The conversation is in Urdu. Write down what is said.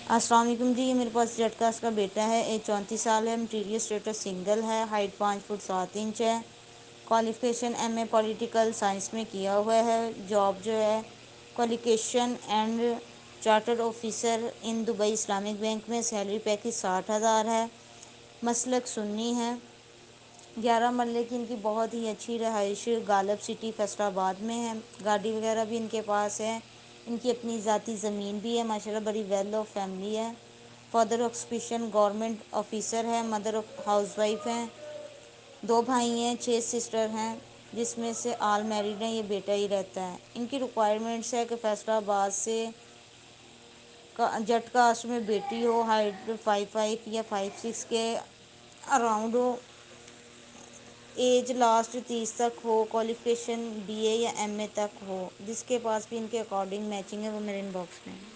السلام علیکم جی، یہ میرے پاس جٹ کاس کا بیٹا ہے، ایج 34 سال ہے، مٹیریل اسٹیٹس سنگل ہے، ہائٹ 5 فٹ 7 انچ ہے، qualification M A political science میں کیا ہوا ہے، جاب جو ہے qualification and chartered officer in Dubai Islamic bank میں، سیلری پیکج 60,000 ہے، مسلک سنی ہے، 11 مرلے کی ان کی بہت ہی اچھی رہائش غالب سٹی فیصل آباد میں ہے، گاڑی وغیرہ بھی ان کے پاس ہے، ان کی اپنی ذاتی زمین بھی ہے، ماشاءاللہ بڑی ویل آف فیملی ہے، فادر آکسپیشن گورنمنٹ آفیسر ہے، مدر ہاؤس وائف ہیں، 2 بھائی ہیں، 6 سسٹر ہیں، جس میں سے آل میرڈ ہیں، یہ بیٹا ہی رہتا ہے۔ ان کی ریکوائرمنٹس ہے کہ فیصل آباد سے جٹ کاسٹ میں بیٹی ہو، ہائٹ 5'5" یا 5'6" کے اراؤنڈ ہو، ایج لاسٹ 30 تک ہو، کوالیفیکیشن BA یا MA تک ہو، جس کے پاس بھی ان کے اکارڈنگ میچنگ ہے وہ میرے ان باکس میں ہے۔